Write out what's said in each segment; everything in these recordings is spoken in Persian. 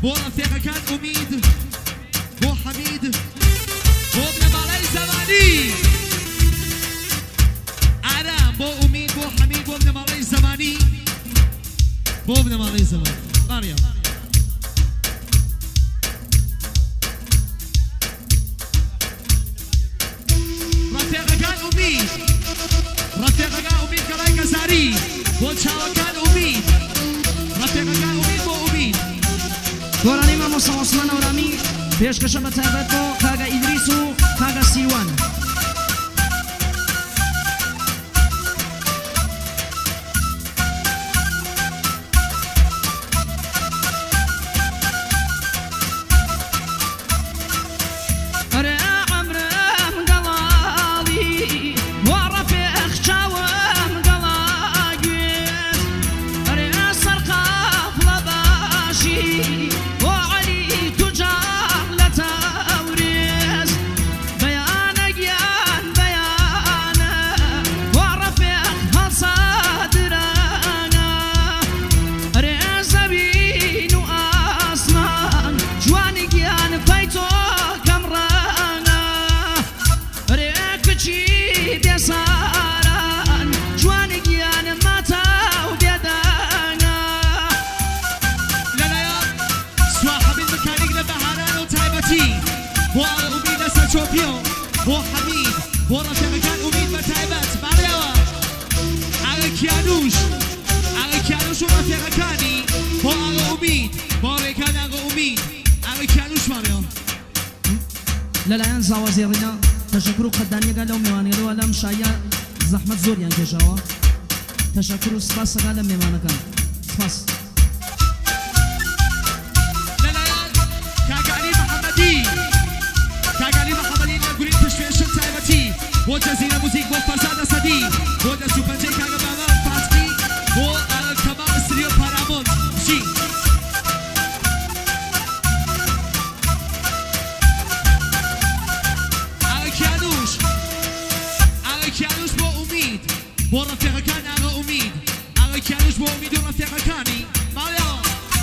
بۆ ڕەفیقەکان ئومید بۆ حەمید بۆ بنەماڵەی زەمانی ئارام بۆ ئومید بۆ حەمید بۆ بنەماڵەی زەمانی بۆ بنەماڵەی زەمانی ماریام ڕەفیقەکان ئومید ڕەفیقەکان ئومید گەڵای گەزاری بۆ چاوەکان ئومید ڕەفیقەکان ئومید بۆ ئومید گۆرانی مامۆستا عوسمان ئەورامی پێشکەشە بە تایبەت بۆ کاگە ئیدریس و کاگە سیوان بۆ حەمید بۆ ڕەفیقەکان ئومید بە تایبەت ماڵیەوە ئاغا کیانوش و ڕەفیقەکانی بۆ ئاغا ئومید بۆ ڕێکان ئاغا ئومید ئاغا کیانوش ماڵیەوە لەلایەن زاوازێڕینە تەشەکر و قەدانیەکە لەو میوانێرەوە لەم شایە زەحمەت زۆریان کێشاوە تەشەکر و سپاسەکە لە میوانەکان سپاس لەلایەن کاگەعەلی محەممەدی گرین پشتێشن تایبەتی بۆ جەزیرە موزیک بۆ فەرزاد ئەسەدی بۆ دەست و پەنجەی کاگە بابا فاتمی بۆ کەمال ئستریۆ پارامۆنت بچی ئاغا کیانوش بۆ ئومید بۆ ڕەفیقەکان ئاغا ئومید ئاغا کیانوش بۆ ئومید و ڕەفیقەکانی ماڵیەوە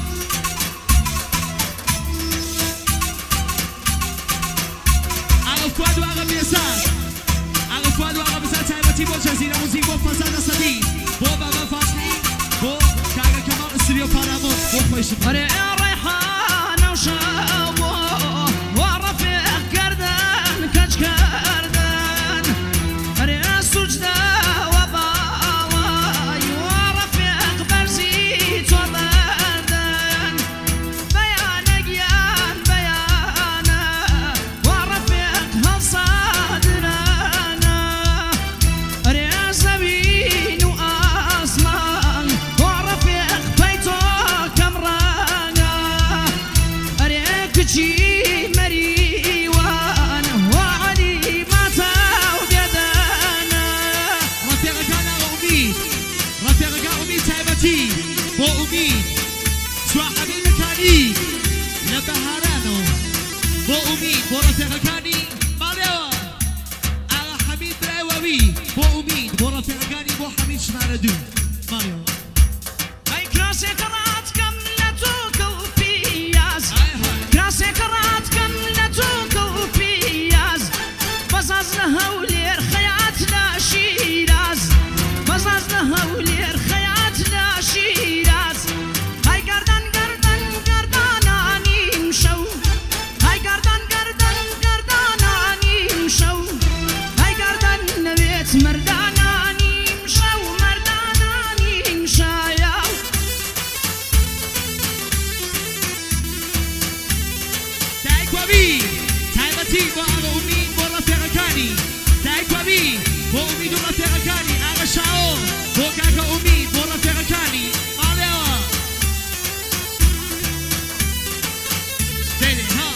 فؤاد و آقا بیزار آقا فؤاد و آقا بیزار تایبەتی بۆ جەزیرە موزیک بۆ فەرزاد ئەسەدی بۆ بابا فاتمی بۆ کاگە کەمال ئستریۆ پارامۆنت بۆ خۆشی ئەرێ ڕێحانە و شەو بۆ ڕەفیق کردن کەچ کردن ئەرێ سوجدە وە باڵای وە ڕەفیق بەرزی تۆ بەردن بەیانە گیان بەیانە وە ڕەفیق هەڵسادرانە ئەرێ زەوین و ئاسمان وە ڕەفیق پەی تۆ کەمڕانە ئەرێ کچی مەریوان وە عەلی ماتاو دێدانە ڕەفیقەکان ئاغا ئومید ڕەفیقەکان ئومید تایبەتی بۆ ئومید سواحەبی مەکانی لە بەهارانەوە بۆ ئومید بۆ ڕەفیقەکانی ماڵیەوە ئاغا حەمید برایوەوی بۆ ئومید بۆ ڕەفیقەکانی بۆ حەمید ژمارە 2 ماڵیەوە ئەی کراسێکە ڕاتکەم لە تۆکە و پیاز کراسێکە ڕاتکەم لە تۆکە و پیاز بەزاز لە هەولێر خەیات لە شیراز بەزاز لە هەولێر خەیات لە شیراز ئەی گەردان گەردان گەردانانیم شەو ئەی گەردان گەردان گەردانانیم شەو ئەی گەردان نەوێت مەردانانیم شەو مەردانانیم شایە دایکوەبی تایبەتی بۆ ئاغا ئومید بۆ ڕەفیقەکانی دایکوەبی بۆ ئومید و ڕەفیقەکانی ئاغا شاوۆ بۆ کاکە ئومید بۆ ڕەفیقەکانی ماڵیەوە دێنێ ها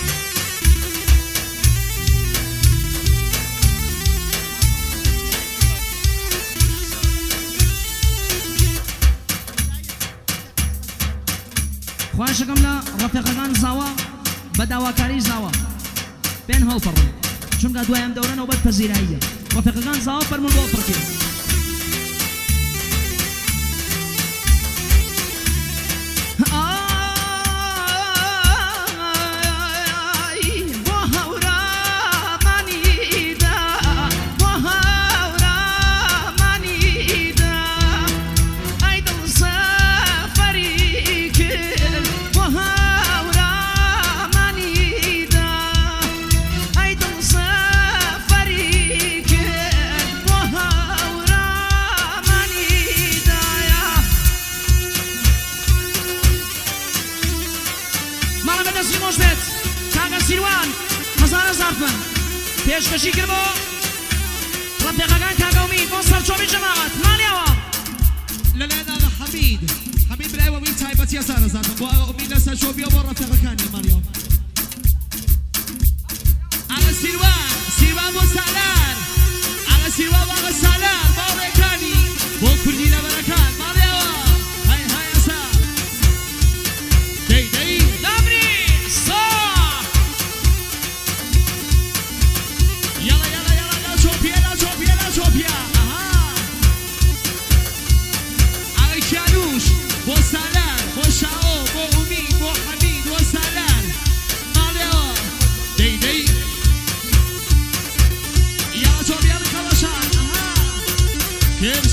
خواشەکەم لە ڕەفیقەکان زاوە بە داواکاری زاوە پێن هەڵپەڕن چونکە دوایم دەورە نەوبەت پەزیراییە ڕەفیقەکان زاوە فەرمون بۆ پڕکێ پێشکەشی کردەوە ڕەفیقەکان کاکە ئومید بۆ سەرچۆمی جەماعەت مانیەوە لەلایەن ئاغا حەمید حەمید برایەوەی تایبەتیە زارەزاتم بۆ ئاغا ئومید لە سەرچۆبیەوە بۆ ڕەفیقەکانی مانیەوە ئاغا سیروان بۆ سالار ئاغا سیروان بۆ ئاغا سالار باوڕێکانی بۆ کوردی لەبەرەکان مانیەوە های های ئەسا دەی دابری سا یاڵا لا چۆپیە ئاغا کیانوش بۆ سالار بۆ شاۆ بۆ ئومید بۆ حەمید بۆ سالار مانیەوە دەی یاڵا چۆپیە کەڵەشان کرش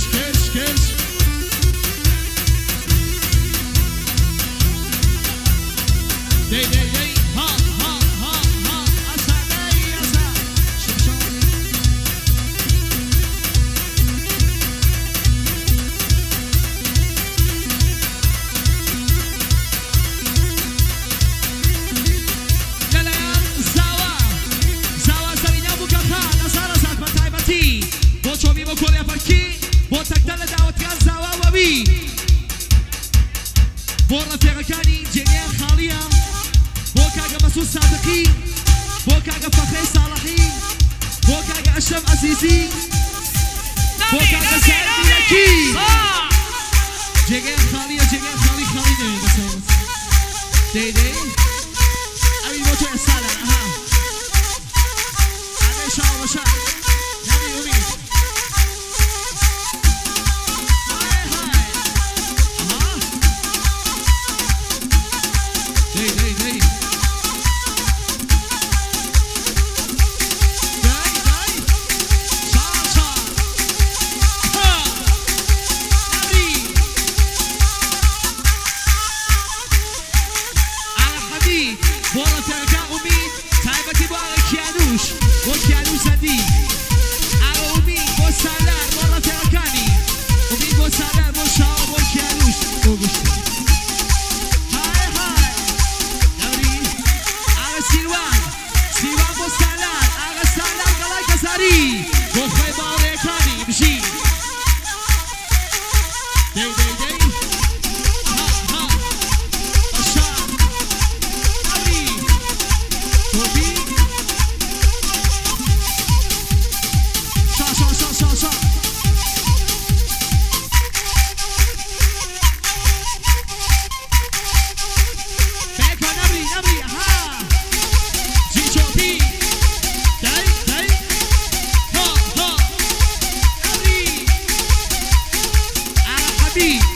دەی ها ئەسا ئەسا شمشۆ لەلایەن زاوا زەرینە بووکەخان ئەزارە زات بە تایبەتی بۆ چۆمی بۆ کۆڕیا پەرکی بۆ تەکدە لە داوەتیان زاوا وەبی بۆ ڕەفیقەکانی جێگەیان خاڵیە بۆ کاگە مەسوود سادقی بۆ کاگە فەخرەی ساڵحی بۆ کاگە ئەشرەف عەزیزی بۆ کاگە سەعید میرەکی جێگەیان خاڵیە جێگەیان خاڵی نەوێ بەسەر دەی ئەوی بۆ تۆ ئێستاە ئادەی شاو بەشە ناوی ئومید دەی بۆ ڕەفیقەکە ئومید تایبەتی بۆ ئاغا کیانوش بۆ کیانوش زەدی ئاغا ئومید بۆ سالار بۆ ڕەفیقەکانی ئومید بۆ سالار بۆ شاوە بۆ کیانوش بۆ گشت های دەوری ئاغا سیروان بۆ سالار ئاغا سالار گەڵای گەزاری بۆ خۆی باوڕێکانی بژی دەی Beat.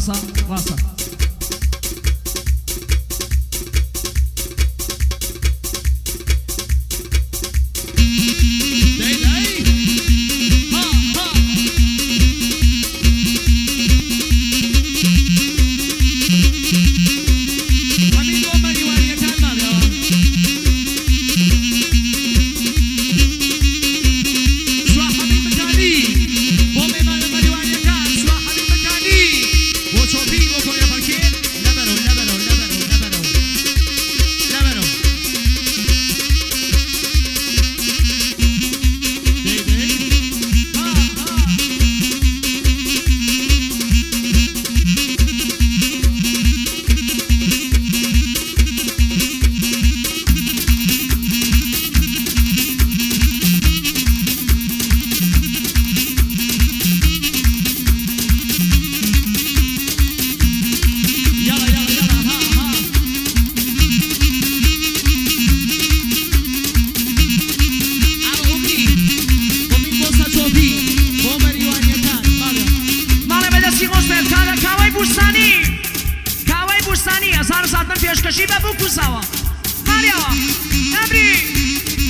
راسا راسا پیشکشی به بو کوساوا ماریاوا نبری